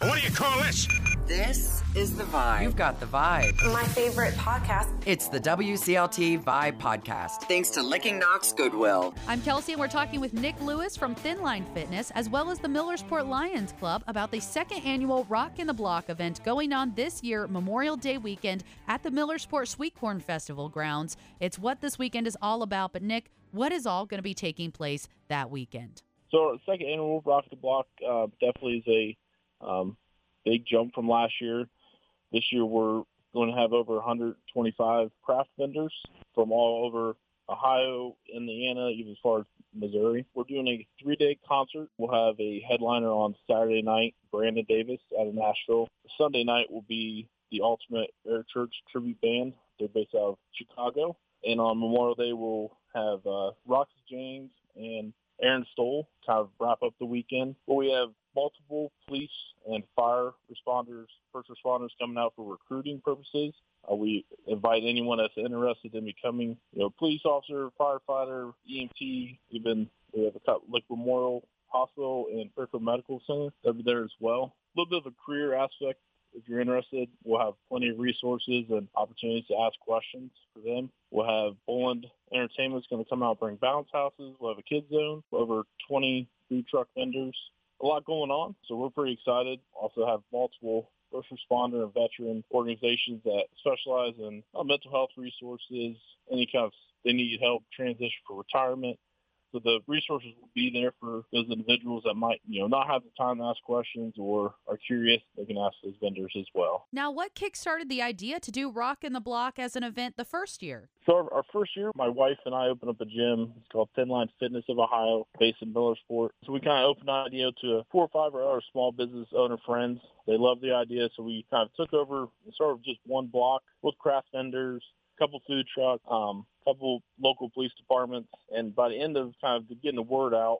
What do you call this? This is The Vibe. You've got The Vibe. My favorite podcast. It's the WCLT Vibe Podcast. Thanks to Licking Knox Goodwill. I'm Kelsey, and we're talking with Nick Lewis from Thin Line Fitness, as well as the Millersport Lions Club, about the second annual Rock in the Block event going on this year, Memorial Day weekend, at the Millersport Sweet Corn Festival grounds. It's what this weekend is all about. But Nick, what is all going to be taking place that weekend? So the second annual Rock the Block definitely is a big jump from last year. This year we're going to have over 125 craft vendors from all over Ohio, Indiana, even as far as Missouri. We're doing a 3-day concert. We'll have a headliner on Saturday night, Brandon Davis out of Nashville. Sunday night will be the Ultimate Air Church Tribute Band. They're based out of Chicago. And on Memorial Day, we'll have Roxy James and Aaron Stoll kind of wrap up the weekend. But we have multiple police and fire responders, first responders coming out for recruiting purposes. We invite anyone that's interested in becoming, police officer, firefighter, EMT. We have a Liquid Memorial Hospital and Fairfield Medical Center. They'll be there as well. A little bit of a career aspect. If you're interested, we'll have plenty of resources and opportunities to ask questions for them. We'll have Boland Entertainment's going to come out and bring bounce houses. We'll have a kids zone, over 20 food truck vendors. A lot going on, so we're pretty excited. Also have multiple first responder and veteran organizations that specialize in mental health resources, any kind of, they need help transition for retirement. So the resources will be there for those individuals that might, not have the time to ask questions or are curious. They can ask those vendors as well. Now, what kickstarted the idea to do Rock in the Block as an event the first year? So our first year, my wife and I opened up a gym. It's called Thin Line Fitness of Ohio, based in Millersport. So we kind of opened the idea to 4 or 5 of our small business owner friends. They loved the idea, so we kind of took over sort of just one block with craft vendors, couple food trucks, couple local police departments, and by the end of kind of getting the word out,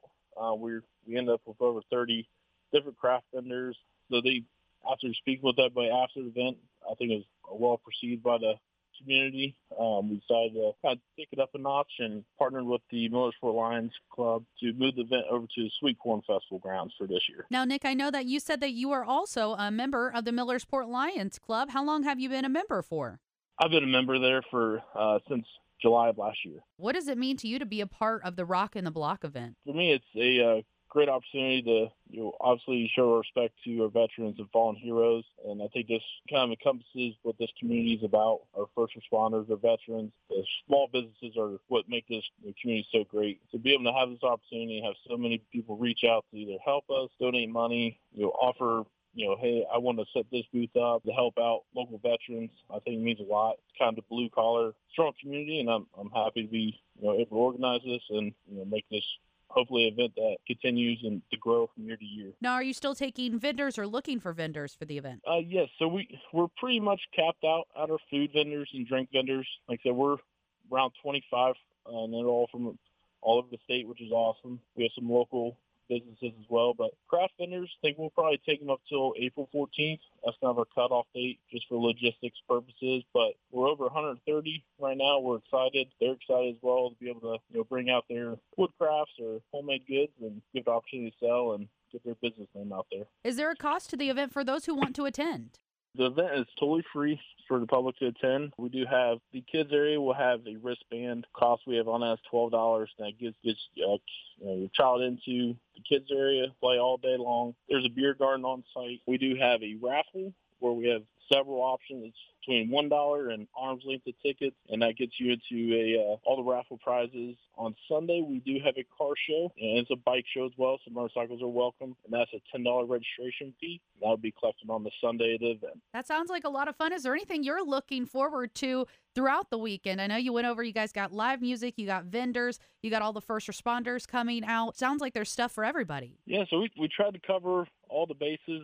we ended up with over 30 different craft vendors. So after speaking with everybody after the event, I think it was well perceived by the community. We decided to kind of take it up a notch and partnered with the Millersport Lions Club to move the event over to the Sweet Corn Festival grounds for this year. Now, Nick, I know that you said that you are also a member of the Millersport Lions Club. How long have you been a member for? I've been a member there for since July of last year. What does it mean to you to be a part of the Rock in the Block event? For me, it's a great opportunity to obviously show respect to our veterans and fallen heroes, and I think this kind of encompasses what this community is about. Our first responders, our veterans, the small businesses are what make this community so great. To be able to have this opportunity, have so many people reach out to either help us, donate money, offer, hey, I want to set this booth up to help out local veterans. I think it means a lot. It's kind of a blue-collar, strong community, and I'm happy to be able to organize this and make this hopefully an event that continues and to grow from year to year. Now, are you still taking vendors or looking for vendors for the event? Yes, so we're pretty much capped out at our food vendors and drink vendors. Like I said, we're around 25, and they're all from all over the state, which is awesome. We have some local businesses as well, but craft vendors, I think we'll probably take them up till April 14th. That's kind of our cutoff date just for logistics purposes, but we're over 130 right now. We're excited. They're excited as well to be able to bring out their wood crafts or homemade goods and give the opportunity to sell and get their business name out there. Is there a cost to the event for those who want to attend? The event is totally free for the public to attend. We do have the kids area will have a wristband cost we have on that is $12. That gets your child into the kids area, play all day long. There's a beer garden on site. We do have a raffle where we have several options. It's between $1 and arm's length of tickets, and that gets you into all the raffle prizes. On Sunday, we do have a car show, and it's a bike show as well, so motorcycles are welcome, and that's a $10 registration fee. That would be collected on the Sunday of the event. That sounds like a lot of fun. Is there anything you're looking forward to throughout the weekend? I know you went over, you guys got live music, you got vendors, you got all the first responders coming out. Sounds like there's stuff for everybody. Yeah, so we tried to cover all the bases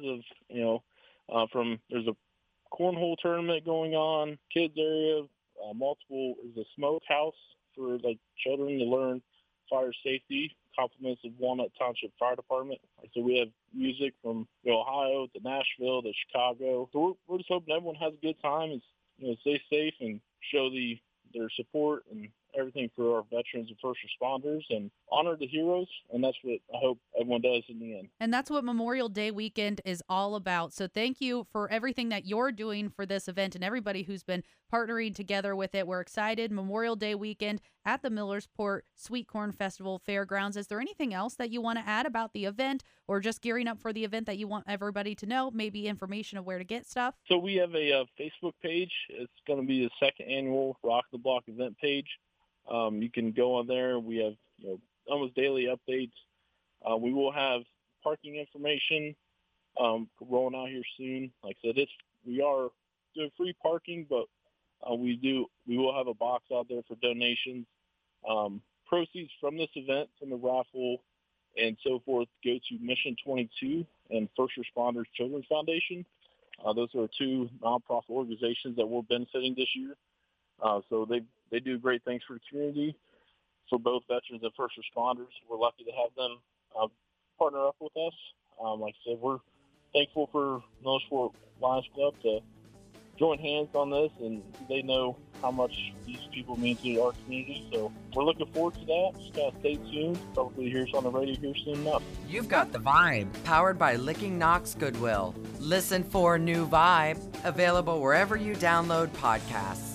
of, from there's a cornhole tournament going on, kids area, there's a smokehouse for children to learn fire safety, compliments of Walnut Township Fire Department. So we have music from Ohio to Nashville to Chicago. So we're just hoping everyone has a good time and stay safe and show their support and everything for our veterans and first responders. And honor the heroes, and that's what I hope everyone does in the end. And that's what Memorial Day weekend is all about. So thank you for everything that you're doing for this event and everybody who's been partnering together with it. We're excited. Memorial Day weekend at the Millersport Sweet Corn Festival Fairgrounds. Is there anything else that you want to add about the event or just gearing up for the event that you want everybody to know? Maybe information of where to get stuff? So we have a Facebook page. It's going to be the second annual Rock the Block event page. You can go on there. We have almost daily updates. We will have parking information rolling out here soon. Like I said, we are doing free parking, but we will have a box out there for donations. Proceeds from this event, from the raffle and so forth, go to Mission 22 and First Responders Children's Foundation. Those are two nonprofit organizations that we're benefiting this year. So they do great things for the community, for both veterans and first responders. We're lucky to have them partner up with us. Like I said, we're thankful for Millersport Lions Club to join hands on this, and they know how much these people mean to our community. So we're looking forward to that. Just gotta stay tuned. Probably hear us on the radio here soon enough. You've got the Vibe, powered by Licking Knox Goodwill. Listen for New Vibe, available wherever you download podcasts.